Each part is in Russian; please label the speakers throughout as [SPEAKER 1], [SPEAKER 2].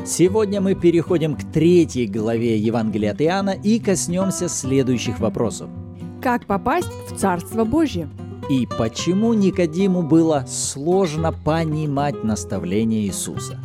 [SPEAKER 1] Сегодня мы переходим к 3 главе Евангелия от Иоанна и коснемся следующих вопросов.
[SPEAKER 2] Как попасть в Царство Божье?
[SPEAKER 1] И почему Никодиму было сложно понимать наставление Иисуса?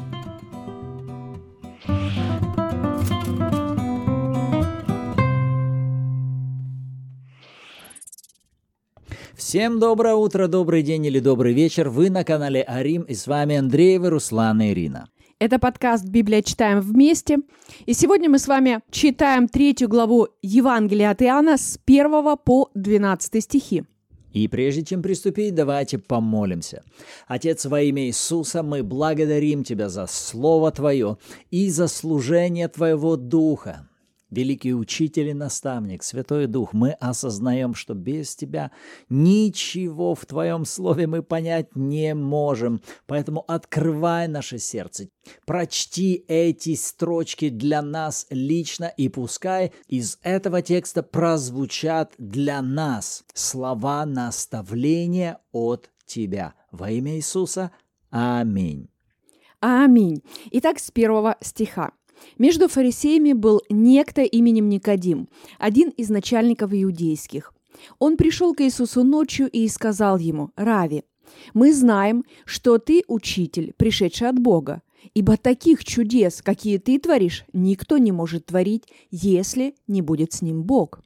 [SPEAKER 1] Всем доброе утро, добрый день или добрый вечер. Вы на канале Арим, и с вами Андреева, Руслан и Ирина.
[SPEAKER 2] Это подкаст «Библия читаем вместе». И сегодня мы с вами читаем 3 главу Евангелия от Иоанна с 1 по 12 стихи.
[SPEAKER 1] И прежде чем приступить, давайте помолимся. Отец, во имя Иисуса, мы благодарим Тебя за Слово Твое и за служение Твоего Духа. Великий Учитель и Наставник, Святой Дух, мы осознаем, что без Тебя ничего в Твоем Слове мы понять не можем. Поэтому открывай наше сердце, прочти эти строчки для нас лично, и пускай из этого текста прозвучат для нас слова наставления от Тебя. Во имя Иисуса. Аминь.
[SPEAKER 2] Аминь. Итак, с 1 стиха. Между фарисеями был некто именем Никодим, один из начальников иудейских. Он пришел к Иисусу ночью и сказал ему: «Рави, мы знаем, что ты учитель, пришедший от Бога, ибо таких чудес, какие ты творишь, никто не может творить, если не будет с ним Бог».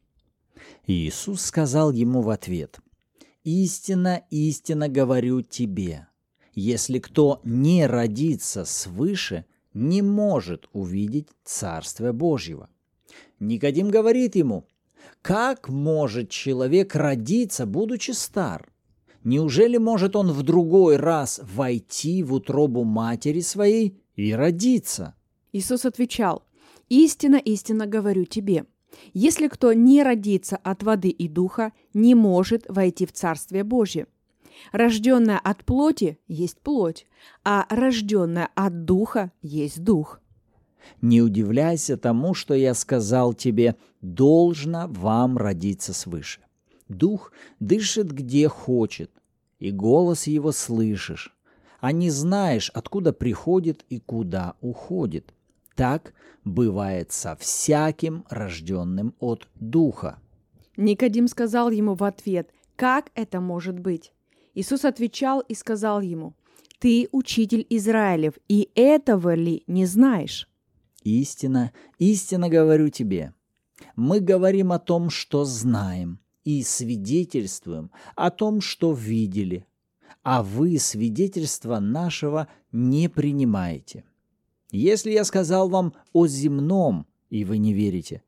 [SPEAKER 1] Иисус сказал ему в ответ: «Истинно, истинно говорю тебе, если кто не родится свыше, не может увидеть Царствие Божьего». Никодим говорит ему: «Как может человек родиться, будучи стар? Неужели может он в другой раз войти в утробу матери своей и родиться?»
[SPEAKER 2] Иисус отвечал: «Истинно, истинно говорю тебе, если кто не родится от воды и духа, не может войти в Царствие Божье. Рожденная от плоти есть плоть, а рожденная от духа есть дух».
[SPEAKER 1] «Не удивляйся тому, что я сказал тебе, должно вам родиться свыше. Дух дышит где хочет, и голос его слышишь, а не знаешь, откуда приходит и куда уходит. Так бывает со всяким рожденным от духа».
[SPEAKER 2] Никодим сказал ему в ответ: «Как это может быть?» Иисус отвечал и сказал ему: «Ты учитель Израилев, и этого ли не знаешь?»
[SPEAKER 1] «Истинно, истинно говорю тебе, мы говорим о том, что знаем, и свидетельствуем о том, что видели, а вы свидетельства нашего не принимаете. Если я сказал вам о земном, и вы не верите,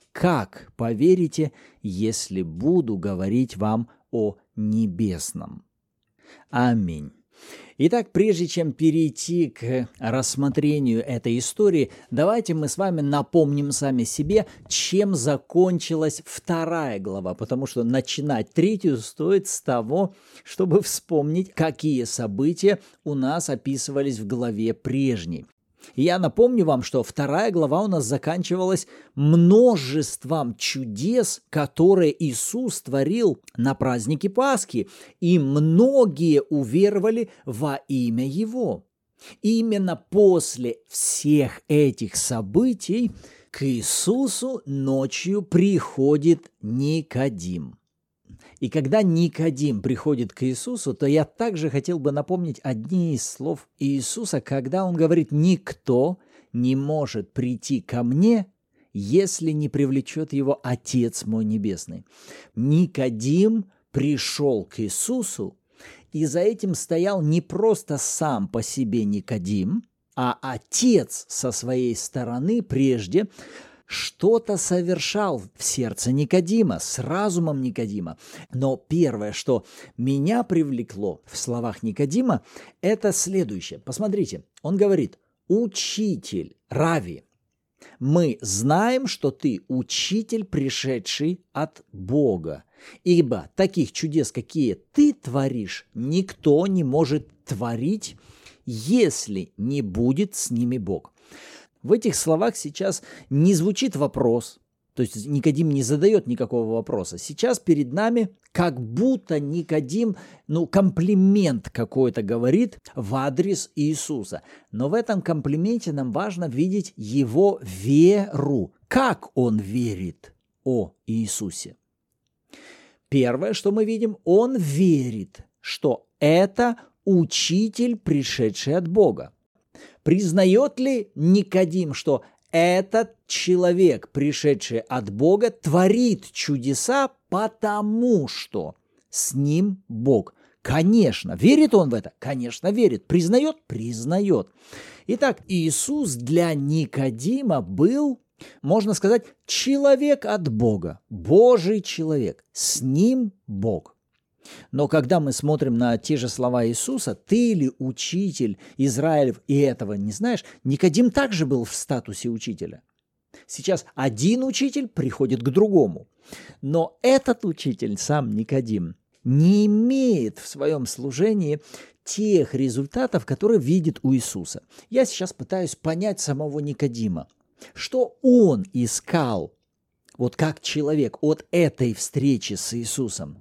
[SPEAKER 1] как поверите, если буду говорить вам о небесном?» Аминь. Итак, прежде чем перейти к рассмотрению этой истории, давайте мы с вами напомним сами себе, чем закончилась 2 глава, потому что начинать 3 стоит с того, чтобы вспомнить, какие события у нас описывались в главе прежней. И я напомню вам, что 2 глава у нас заканчивалась множеством чудес, которые Иисус творил на празднике Пасхи, и многие уверовали во имя Его. Именно после всех этих событий к Иисусу ночью приходит Никодим. И когда Никодим приходит к Иисусу, то я также хотел бы напомнить одни из слов Иисуса, когда Он говорит: «Никто не может прийти ко мне, если не привлечет его Отец мой Небесный». Никодим пришел к Иисусу, и за этим стоял не просто сам по себе Никодим, а Отец со своей стороны прежде что-то совершал в сердце Никодима, с разумом Никодима. Но первое, что меня привлекло в словах Никодима, это следующее. Посмотрите, он говорит: «Учитель, Рави, мы знаем, что ты учитель, пришедший от Бога, ибо таких чудес, какие ты творишь, никто не может творить, если не будет с ними Бог». В этих словах сейчас не звучит вопрос, То есть Никодим не задает никакого вопроса. Сейчас перед нами как будто Никодим, комплимент какой-то говорит в адрес Иисуса. Но в этом комплименте нам важно видеть его веру. Как он верит о Иисусе? Первое, что мы видим, он верит, что это учитель, пришедший от Бога. Признает ли Никодим, что этот человек, пришедший от Бога, творит чудеса, потому что с ним Бог? Конечно. Верит он в это? Конечно, верит. Признает? Признает. Итак, Иисус для Никодима был, можно сказать, человек от Бога, Божий человек. С ним Бог. Но когда мы смотрим на те же слова Иисуса, ты ли учитель Израилев и этого не знаешь, Никодим также был в статусе учителя. Сейчас один учитель приходит к другому. Но этот учитель, сам Никодим, не имеет в своем служении тех результатов, которые видит у Иисуса. Я сейчас пытаюсь понять самого Никодима. Что он искал, вот как человек, от этой встречи с Иисусом?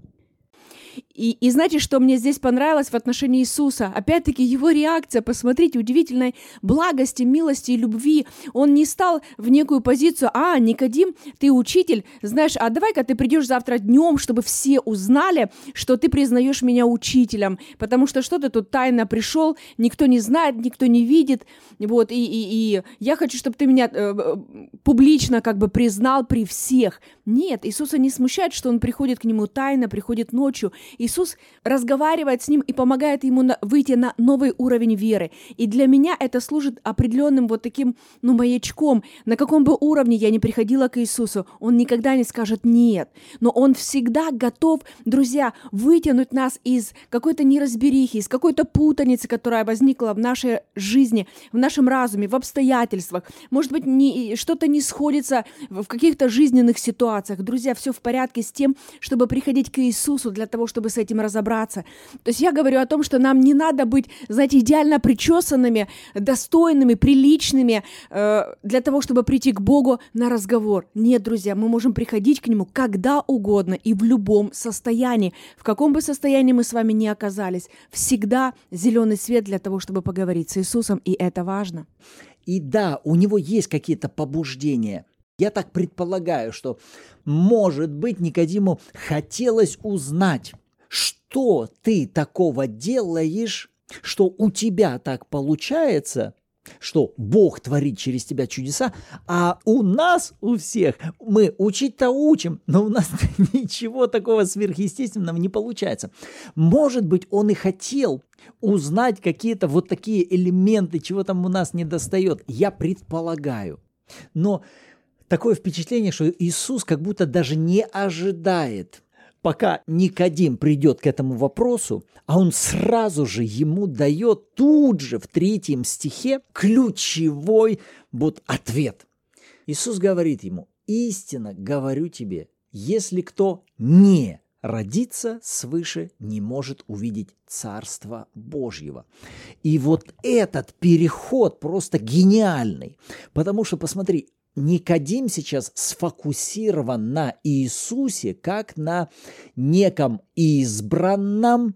[SPEAKER 2] И знаете, что мне здесь понравилось в отношении Иисуса? Опять-таки, его реакция, посмотрите, удивительной благости, милости и любви. Он не стал в некую позицию: Никодим, ты учитель, знаешь, давай-ка ты придешь завтра днем, чтобы все узнали, что ты признаешь меня учителем, потому что ты тут тайно пришел, никто не знает, никто не видит, вот, и я хочу, чтобы ты меня публично признал при всех. Нет, Иисуса не смущает, что он приходит к нему тайно, приходит ночью. Иисус разговаривает с ним и помогает ему выйти на новый уровень веры. И для меня это служит определенным таким, маячком. На каком бы уровне я ни приходила к Иисусу, Он никогда не скажет «нет». Но Он всегда готов, друзья, вытянуть нас из какой-то неразберихи, из какой-то путаницы, которая возникла в нашей жизни, в нашем разуме, в обстоятельствах. Может быть, что-то не сходится в каких-то жизненных ситуациях. Друзья, все в порядке с тем, чтобы приходить к Иисусу для того, чтобы с этим разобраться. То есть я говорю о том, что нам не надо быть, идеально причесанными, достойными, приличными для того, чтобы прийти к Богу на разговор. Нет, друзья, мы можем приходить к Нему когда угодно и в любом состоянии. В каком бы состоянии мы с вами ни оказались, всегда зеленый свет для того, чтобы поговорить с Иисусом, и это важно.
[SPEAKER 1] И да, у него есть какие-то побуждения. Я так предполагаю, что, может быть, Никодиму хотелось узнать, что ты такого делаешь, что у тебя так получается, что Бог творит через тебя чудеса, а у нас, у всех, мы учить-то учим, но у нас ничего такого сверхъестественного не получается. Может быть, он и хотел узнать какие-то такие элементы, чего там у нас недостает. Я предполагаю. Но такое впечатление, что Иисус как будто даже не ожидает, пока Никодим придет к этому вопросу, а он сразу же ему дает тут же в 3 стихе ключевой ответ. Иисус говорит ему: «Истинно говорю тебе, если кто не родится свыше, не может увидеть Царство Божьего». И этот переход просто гениальный, потому что, посмотри, Никодим сейчас сфокусирован на Иисусе как на неком избранном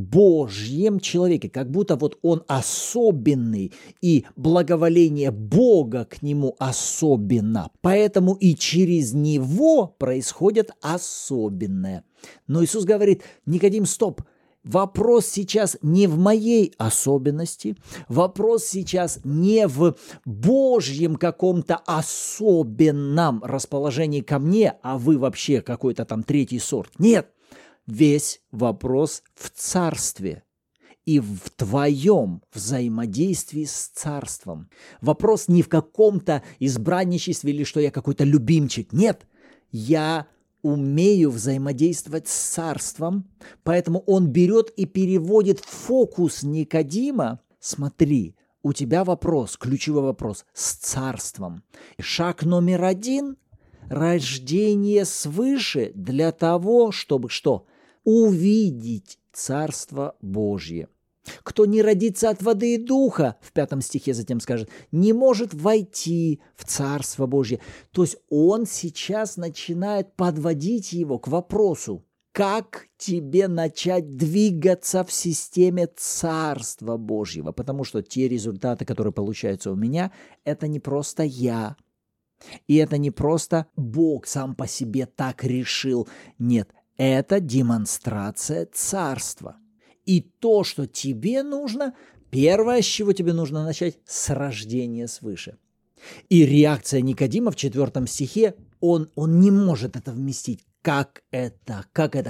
[SPEAKER 1] Божьем человеке, как будто он особенный, и благоволение Бога к нему особенно. Поэтому и через него происходит особенное. Но Иисус говорит: Никодим, стоп! Вопрос сейчас не в моей особенности, вопрос сейчас не в Божьем каком-то особенном расположении ко мне, а вы вообще какой-то там 3-й сорт. Нет, весь вопрос в царстве и в твоем взаимодействии с царством. Вопрос не в каком-то избранничестве или что я какой-то любимчик. Нет, я умею взаимодействовать с царством, поэтому он берет и переводит фокус Никодима. Смотри, у тебя вопрос, ключевой вопрос, с царством. Шаг номер 1 – рождение свыше для того, чтобы что? Увидеть Царство Божье. Кто не родится от воды и духа, в 5 стихе затем скажет, не может войти в Царство Божье. То есть он сейчас начинает подводить его к вопросу, как тебе начать двигаться в системе Царства Божьего, потому что те результаты, которые получаются у меня, это не просто я, и это не просто Бог сам по себе так решил. Нет, это демонстрация Царства. И то, что тебе нужно, первое, с чего тебе нужно начать, с рождения свыше. И реакция Никодима в 4 стихе, он не может это вместить. Как это?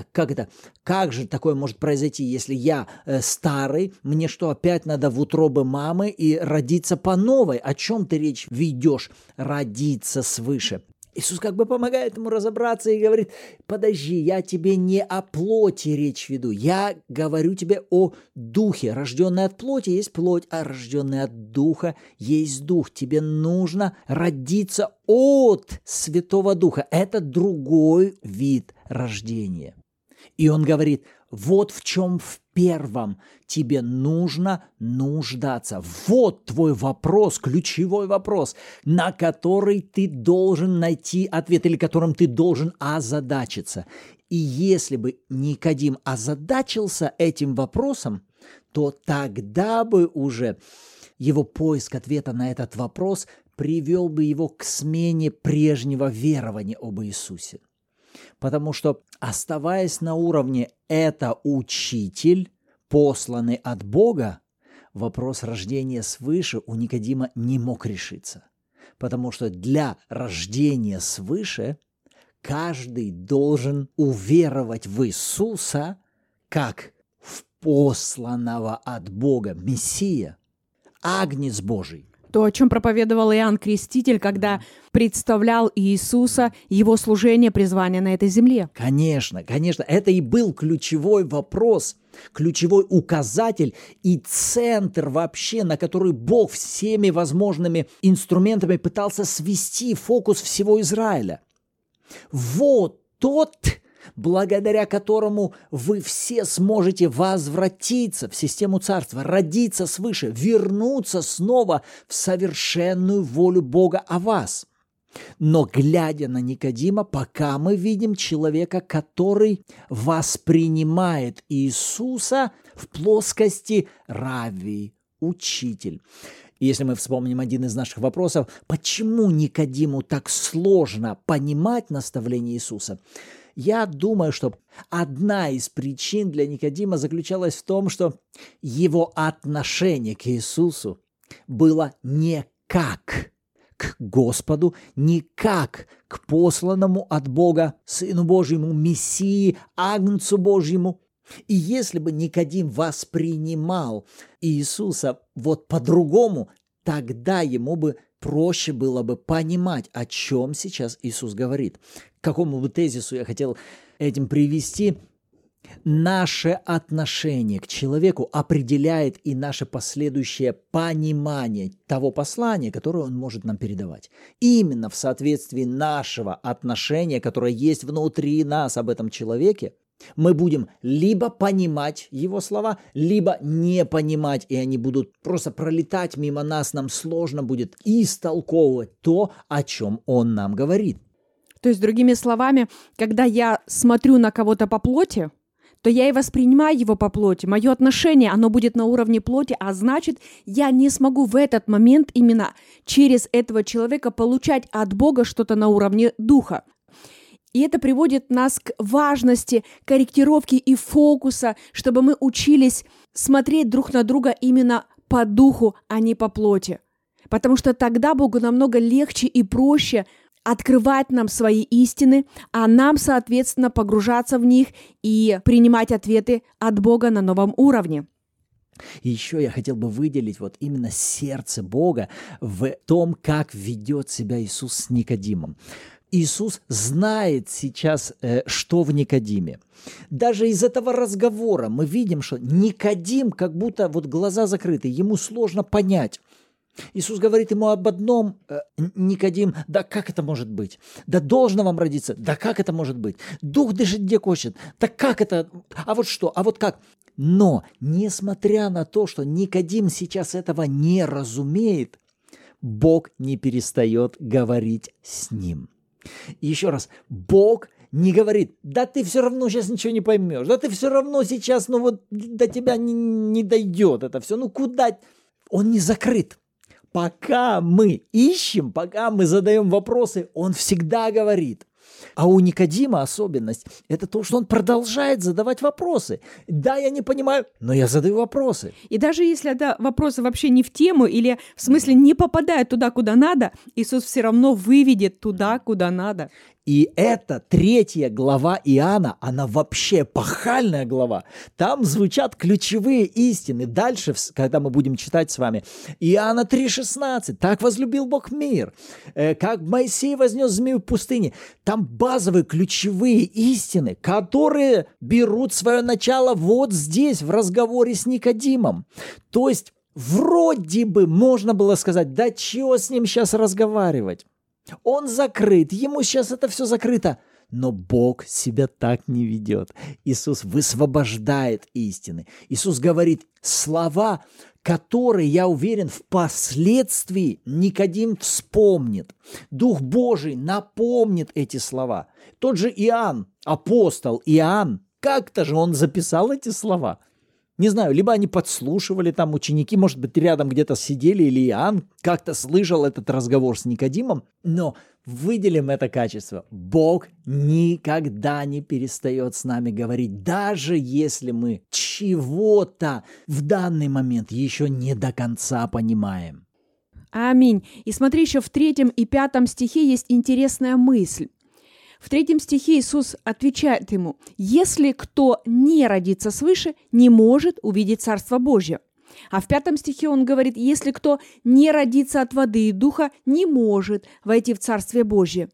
[SPEAKER 1] Как же такое может произойти, если я старый, мне что, опять надо в утробе мамы и родиться по новой? О чем ты речь ведешь? Родиться свыше. Иисус как бы помогает ему разобраться и говорит, подожди, я тебе не о плоти речь веду, я говорю тебе о духе. Рожденный от плоти есть плоть, а рожденный от духа есть дух. Тебе нужно родиться от Святого Духа. Это другой вид рождения. И он говорит, вот в чем в первом тебе нужно нуждаться. Вот твой вопрос, ключевой вопрос, на который ты должен найти ответ или которым ты должен озадачиться. И если бы Никодим озадачился этим вопросом, то тогда бы уже его поиск ответа на этот вопрос привел бы его к смене прежнего верования об Иисусе. Потому что, оставаясь на уровне «это учитель», посланный от Бога, вопрос рождения свыше у Никодима не мог решиться. Потому что для рождения свыше каждый должен уверовать в Иисуса как в посланного от Бога Мессия, Агнец Божий.
[SPEAKER 2] То, о чем проповедовал Иоанн Креститель, когда представлял Иисуса, его служение, призвание на этой земле.
[SPEAKER 1] Конечно, это и был ключевой вопрос, ключевой указатель и центр вообще, на который Бог всеми возможными инструментами пытался свести фокус всего Израиля. Вот тот, благодаря которому вы все сможете возвратиться в систему Царства, родиться свыше, вернуться снова в совершенную волю Бога о вас. Но глядя на Никодима, пока мы видим человека, который воспринимает Иисуса в плоскости равви, учитель. И если мы вспомним один из наших вопросов, почему Никодиму так сложно понимать наставление Иисуса? Я думаю, что одна из причин для Никодима заключалась в том, что его отношение к Иисусу было не как к Господу, не как к посланному от Бога Сыну Божьему, Мессии, Агнцу Божьему. И если бы Никодим воспринимал Иисуса вот по-другому, тогда ему бы проще было бы понимать, о чем сейчас Иисус говорит. К какому бы тезису я хотел этим привести? Наше отношение к человеку определяет и наше последующее понимание того послания, которое он может нам передавать. Именно в соответствии нашего отношения, которое есть внутри нас об этом человеке, мы будем либо понимать его слова, либо не понимать, и они будут просто пролетать мимо нас, нам сложно будет истолковывать то, о чем он нам говорит.
[SPEAKER 2] То есть, другими словами, когда я смотрю на кого-то по плоти, то я и воспринимаю его по плоти. Мое отношение, оно будет на уровне плоти, а значит, я не смогу в этот момент именно через этого человека получать от Бога что-то на уровне духа. И это приводит нас к важности корректировки и фокуса, чтобы мы учились смотреть друг на друга именно по духу, а не по плоти. Потому что тогда Богу намного легче и проще открывать нам свои истины, а нам, соответственно, погружаться в них и принимать ответы от Бога на новом уровне.
[SPEAKER 1] И еще я хотел бы выделить вот именно сердце Бога в том, как ведет себя Иисус с Никодимом. Иисус знает сейчас, что в Никодиме. Даже из этого разговора мы видим, что Никодим как будто вот глаза закрыты, ему сложно понять. Иисус говорит ему об одном: Никодим, да как это может быть? Да должно вам родиться, да как это может быть? Дух дышит где хочет, да как это? А вот что, а вот как? Но, несмотря на то, что Никодим сейчас этого не разумеет, Бог не перестает говорить с ним. И еще раз, Бог не говорит: да ты все равно сейчас ничего не поймешь, да ты все равно сейчас, до тебя не дойдет это все, куда? Он не закрыт. Пока мы ищем, пока мы задаем вопросы, он всегда говорит. А у Никодима особенность – это то, что он продолжает задавать вопросы. Да, я не понимаю, но я задаю вопросы.
[SPEAKER 2] И даже если вопросы вообще не в тему или в смысле не попадают туда, куда надо, Иисус все равно выведет туда, куда надо.
[SPEAKER 1] И эта 3 глава Иоанна, она вообще эпохальная глава. Там звучат ключевые истины. Дальше, когда мы будем читать с вами, Иоанна 3,16. Так возлюбил Бог мир. Как Моисей вознес змею в пустыне. Там базовые ключевые истины, которые берут свое начало вот здесь, в разговоре с Никодимом. То есть, вроде бы можно было сказать: да чего с ним сейчас разговаривать? Он закрыт, ему сейчас это все закрыто. Но Бог себя так не ведет. Иисус высвобождает истины. Иисус говорит слова, которые, я уверен, впоследствии Никодим вспомнит. Дух Божий напомнит эти слова. Тот же Иоанн, апостол Иоанн, как-то же он записал эти слова. Не знаю, либо они подслушивали, там ученики, может быть, рядом где-то сидели, или Иоанн как-то слышал этот разговор с Никодимом, но выделим это качество. Бог никогда не перестает с нами говорить, даже если мы чего-то в данный момент еще не до конца понимаем.
[SPEAKER 2] Аминь. И смотри, еще в 3 и 5 стихе есть интересная мысль. В 3 стихе Иисус отвечает ему: «Если кто не родится свыше, не может увидеть Царство Божье». А в 5 стихе он говорит: «Если кто не родится от воды и духа, не может войти в Царствие Божье».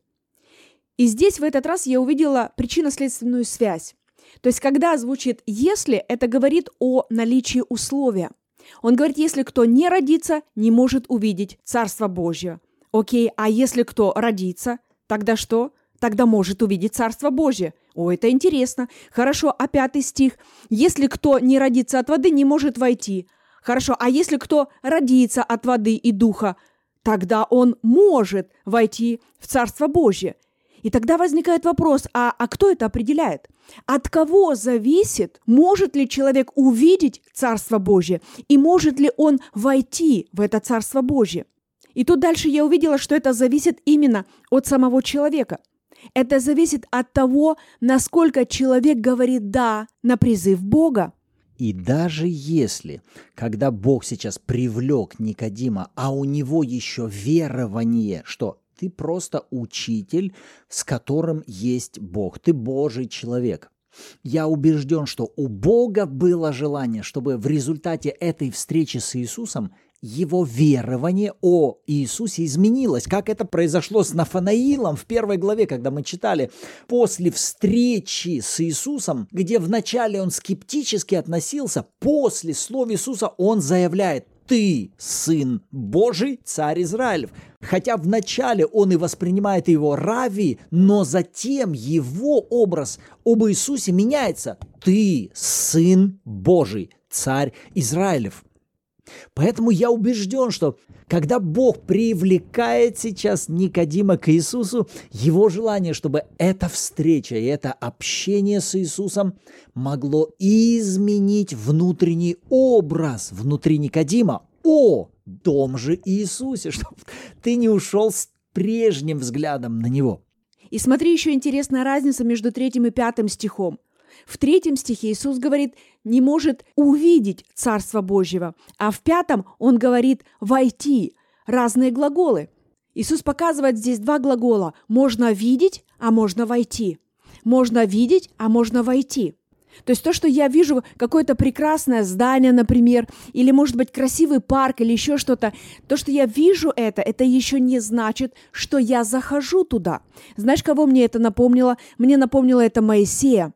[SPEAKER 2] И здесь в этот раз я увидела причинно-следственную связь. То есть, когда звучит «если», это говорит о наличии условия. Он говорит: «Если кто не родится, не может увидеть Царство Божье». Окей, а если кто родится, тогда что? Тогда может увидеть Царство Божье. О, это интересно. Хорошо, а 5 стих. «Если кто не родится от воды, не может войти». Хорошо, а если кто родится от воды и духа, тогда он может войти в Царство Божье. И тогда возникает вопрос, а кто это определяет? От кого зависит, может ли человек увидеть Царство Божье и может ли он войти в это Царство Божье? И тут дальше я увидела, что это зависит именно от самого человека. Это зависит от того, насколько человек говорит «да» на призыв Бога.
[SPEAKER 1] И даже если, когда Бог сейчас привлек Никодима, а у него еще верование, что ты просто учитель, с которым есть Бог, ты Божий человек. Я убежден, что у Бога было желание, чтобы в результате этой встречи с Иисусом его верование о Иисусе изменилось. Как это произошло с Нафанаилом в 1 главе, когда мы читали, после встречи с Иисусом, где вначале он скептически относился, после слов Иисуса он заявляет: «Ты Сын Божий, Царь Израилев». Хотя вначале он и воспринимает его рави, но затем его образ об Иисусе меняется. «Ты Сын Божий, Царь Израилев». Поэтому я убежден, что когда Бог привлекает сейчас Никодима к Иисусу, его желание, чтобы эта встреча и это общение с Иисусом могло изменить внутренний образ внутри Никодима о том же Иисусе, чтобы ты не ушел с прежним взглядом на Него.
[SPEAKER 2] И смотри, еще интересная разница между 3 и 5 стихом. В 3 стихе Иисус говорит, не может увидеть Царство Божьего, а в 5 он говорит «войти». Разные глаголы. Иисус показывает здесь 2 глагола. Можно видеть, а можно войти. Можно видеть, а можно войти. То есть то, что я вижу какое-то прекрасное здание, например, или, может быть, красивый парк или еще что-то, то, что я вижу это еще не значит, что я захожу туда. Знаешь, кого мне это напомнило? Мне напомнило это Моисея.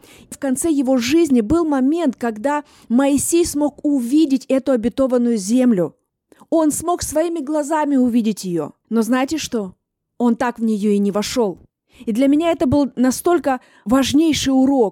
[SPEAKER 2] В конце его жизни был момент, когда Моисей смог увидеть эту обетованную землю. Он смог своими глазами увидеть ее. Но знаете что? Он так в нее и не вошел. И для меня это был настолько важнейший урок.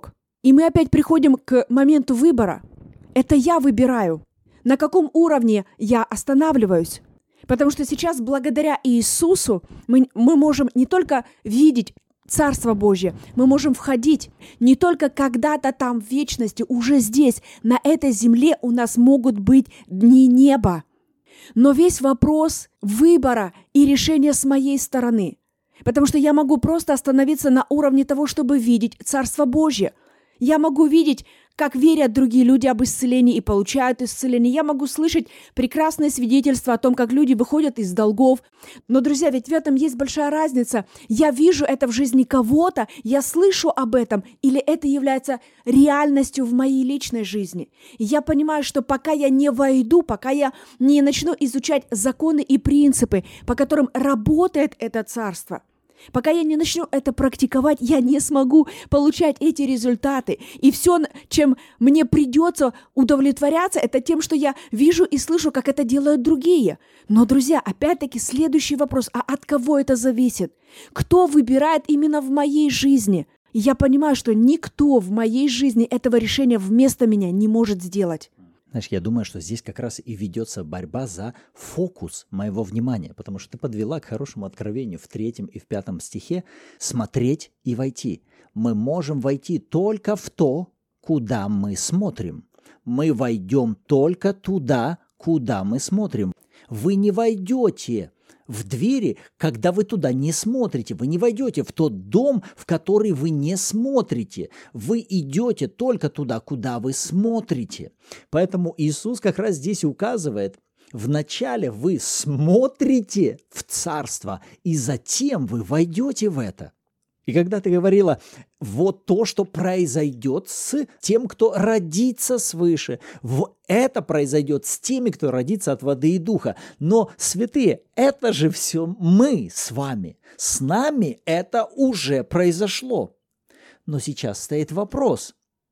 [SPEAKER 2] И мы опять приходим к моменту выбора. Это я выбираю, на каком уровне я останавливаюсь. Потому что сейчас благодаря Иисусу мы можем не только видеть Царство Божье, мы можем входить не только когда-то там в вечности, уже здесь, на этой земле у нас могут быть дни неба. Но весь вопрос выбора и решения с моей стороны. Потому что я могу просто остановиться на уровне того, чтобы видеть Царство Божье. Я могу видеть, как верят другие люди об исцелении и получают исцеление. Я могу слышать прекрасные свидетельства о том, как люди выходят из долгов. Но, друзья, ведь в этом есть большая разница. Я вижу это в жизни кого-то, я слышу об этом, или это является реальностью в моей личной жизни. И я понимаю, что пока я не войду, пока я не начну изучать законы и принципы, по которым работает это царство, пока я не начну это практиковать, я не смогу получать эти результаты. И все, чем мне придется удовлетворяться, это тем, что я вижу и слышу, как это делают другие. Но, друзья, опять-таки следующий вопрос, а от кого это зависит? Кто выбирает именно в моей жизни? И я понимаю, что никто в моей жизни этого решения вместо меня не может сделать.
[SPEAKER 1] Знаешь, я думаю, что здесь как раз и ведется борьба за фокус моего внимания, потому что ты подвела к хорошему откровению в 3 и в 5 стихе «смотреть и войти». Мы можем войти только в то, куда мы смотрим. Мы войдем только туда, куда мы смотрим. Вы не войдете в двери, когда вы туда не смотрите. Вы не войдете в тот дом, в который вы не смотрите. Вы идете только туда, куда вы смотрите. Поэтому Иисус как раз здесь указывает, вначале вы смотрите в Царство, и затем вы войдете в это. И когда ты говорила, вот то, что произойдет с тем, кто родится свыше, это произойдет с теми, кто родится от воды и духа. Но, святые, это же все мы с вами. С нами это уже произошло. Но сейчас стоит вопрос,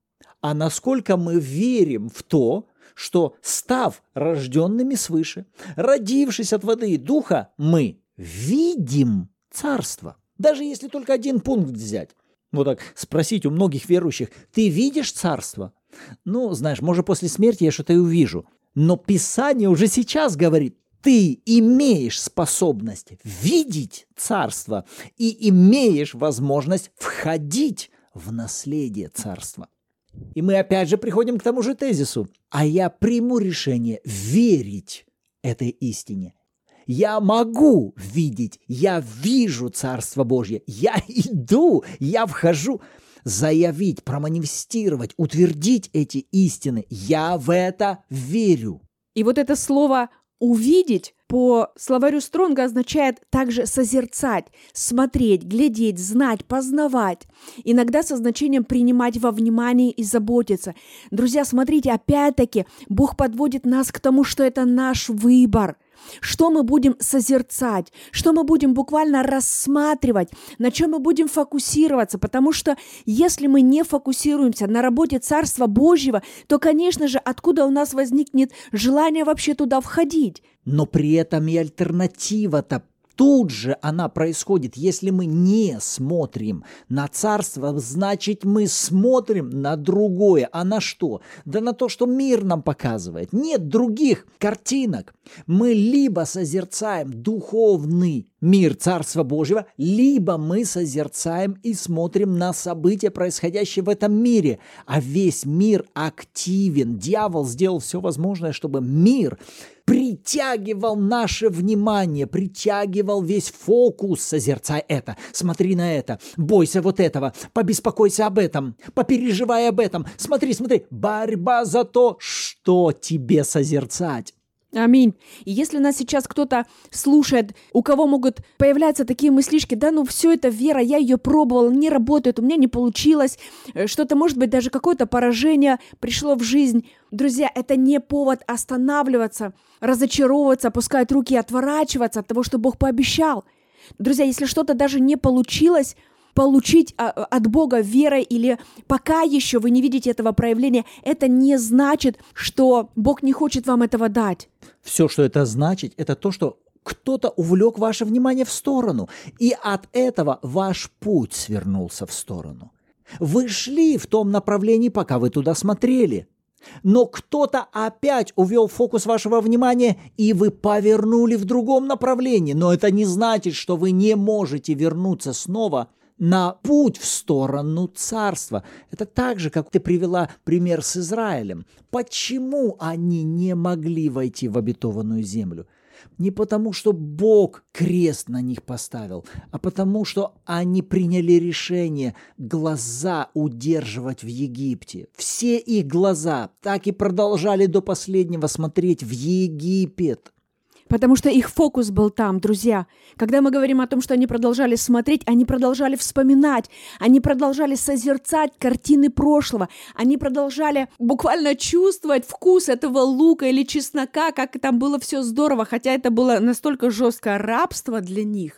[SPEAKER 1] а насколько мы верим в то, что, став рожденными свыше, родившись от воды и духа, мы видим Царство? Даже если только один пункт взять. Вот так спросить у многих верующих, ты видишь Царство? Ну, знаешь, может, после смерти я что-то и увижу. Но Писание уже сейчас говорит, ты имеешь способность видеть Царство и имеешь возможность входить в наследие Царства. И мы опять же приходим к тому же тезису. А я приму решение верить этой истине. Я могу видеть, я вижу Царство Божье, я иду, я вхожу, заявить, проманифестировать, утвердить эти истины. Я в это верю.
[SPEAKER 2] И вот это слово «увидеть» по словарю Стронга означает также созерцать, смотреть, глядеть, знать, познавать. Иногда со значением принимать во внимание и заботиться. Друзья, смотрите, опять-таки Бог подводит нас к тому, что это наш выбор. Что мы будем созерцать, что мы будем буквально рассматривать, на чем мы будем фокусироваться, потому что если мы не фокусируемся на работе Царства Божьего, то, конечно же, откуда у нас возникнет желание вообще туда входить?
[SPEAKER 1] Но при этом и альтернатива-то тут же она происходит. Если мы не смотрим на Царство, значит, мы смотрим на другое. А на что? Да на то, что мир нам показывает. Нет других картинок. Мы либо созерцаем духовный мир Царства Божьего, либо мы созерцаем и смотрим на события, происходящие в этом мире. А весь мир активен. Дьявол сделал все возможное, чтобы мир притягивал наше внимание, притягивал весь фокус. Созерцай это, смотри на это, бойся вот этого, побеспокойся об этом, попереживай об этом. Смотри, борьба за то, что тебе созерцать.
[SPEAKER 2] Аминь. И если нас сейчас кто-то слушает, у кого могут появляться такие мыслишки, да, ну все это вера, я ее пробовал, не работает, у меня не получилось, что-то, может быть, даже какое-то поражение пришло в жизнь. Друзья, это не повод останавливаться, разочаровываться, опускать руки и отворачиваться от того, что Бог пообещал. Друзья, если что-то даже не получилось, получить от Бога верой или пока еще вы не видите этого проявления, это не значит, что Бог не хочет вам этого дать.
[SPEAKER 1] Все, что это значит, это то, что кто-то увлек ваше внимание в сторону, и от этого ваш путь свернулся в сторону. Вы шли в том направлении, пока вы туда смотрели. Но кто-то опять увел фокус вашего внимания, и вы повернули в другом направлении. Но это не значит, что вы не можете вернуться снова на путь в сторону царства. Это так же, как ты привела пример с Израилем. Почему они не могли войти в обетованную землю? Не потому, что Бог крест на них поставил, а потому, что они приняли решение глаза удерживать в Египте. Все их глаза так и продолжали до последнего смотреть в Египет.
[SPEAKER 2] Потому что их фокус был там, друзья. Когда мы говорим о том, что они продолжали смотреть, они продолжали вспоминать, они продолжали созерцать картины прошлого, они продолжали буквально чувствовать вкус этого лука или чеснока, как там было все здорово, хотя это было настолько жесткое рабство для них.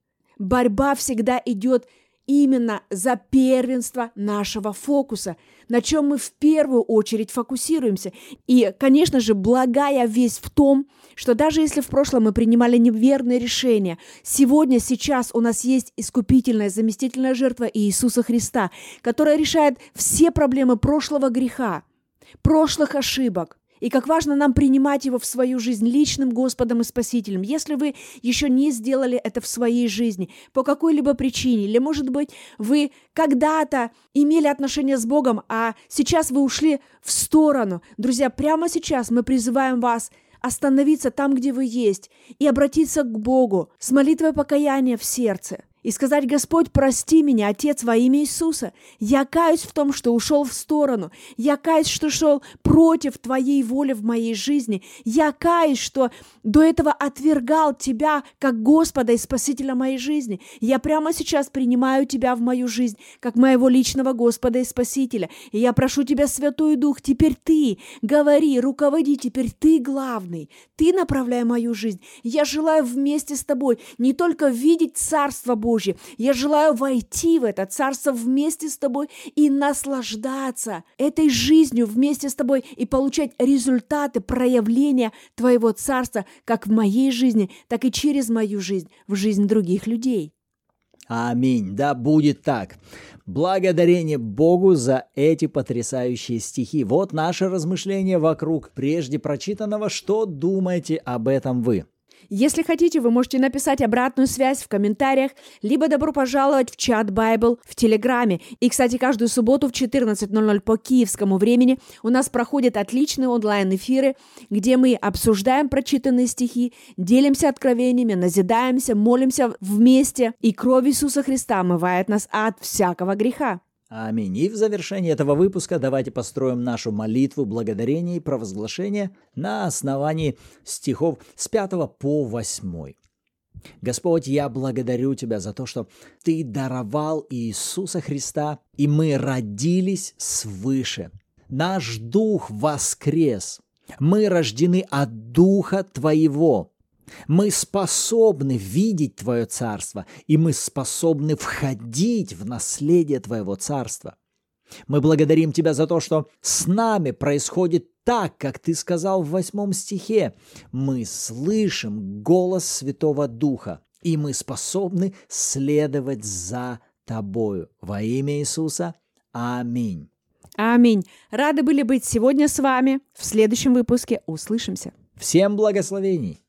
[SPEAKER 2] Борьба всегда идет именно за первенство нашего фокуса, на чем мы в первую очередь фокусируемся. И, конечно же, благая весть в том, что даже если в прошлом мы принимали неверные решения, сегодня, сейчас у нас есть искупительная, заместительная жертва Иисуса Христа, которая решает все проблемы прошлого греха, прошлых ошибок. И как важно нам принимать Его в свою жизнь личным Господом и Спасителем. Если вы еще не сделали это в своей жизни по какой-либо причине, или, может быть, вы когда-то имели отношения с Богом, а сейчас вы ушли в сторону. Друзья, прямо сейчас мы призываем вас остановиться там, где вы есть, и обратиться к Богу с молитвой покаяния в сердце. И сказать: Господь, прости меня, Отец, во имя Иисуса. Я каюсь в том, что ушел в сторону. Я каюсь, что шел против Твоей воли в моей жизни. Я каюсь, что до этого отвергал Тебя как Господа и Спасителя моей жизни. Я прямо сейчас принимаю Тебя в мою жизнь как моего личного Господа и Спасителя. И я прошу Тебя, Святой Дух, теперь Ты говори, руководи, теперь Ты главный. Ты направляй мою жизнь. Я желаю вместе с Тобой не только видеть Царство Божие, я желаю войти в это царство вместе с Тобой и наслаждаться этой жизнью вместе с Тобой и получать результаты проявления Твоего царства как в моей жизни, так и через мою жизнь, в жизнь других людей.
[SPEAKER 1] Аминь. Да будет так. Благодарение Богу за эти потрясающие стихи. Вот наше размышление вокруг прежде прочитанного. Что думаете об этом вы?
[SPEAKER 2] Если хотите, вы можете написать обратную связь в комментариях, либо добро пожаловать в чат Bible в Телеграме. И, кстати, каждую субботу в 14:00 по киевскому времени у нас проходят отличные онлайн-эфиры, где мы обсуждаем прочитанные стихи, делимся откровениями, назидаемся, молимся вместе, и кровь Иисуса Христа омывает нас от всякого греха.
[SPEAKER 1] Аминь. И в завершении этого выпуска давайте построим нашу молитву благодарения и провозглашения на основании стихов с 5 по 8. Господь, я благодарю Тебя за то, что Ты даровал Иисуса Христа, и мы родились свыше. Наш дух воскрес. Мы рождены от Духа Твоего. Мы способны видеть Твое Царство, и мы способны входить в наследие Твоего Царства. Мы благодарим Тебя за то, что с нами происходит так, как Ты сказал в 8 стихе. Мы слышим голос Святого Духа, и мы способны следовать за Тобою. Во имя Иисуса. Аминь.
[SPEAKER 2] Аминь. Рады были быть сегодня с вами. В следующем выпуске услышимся.
[SPEAKER 1] Всем благословений.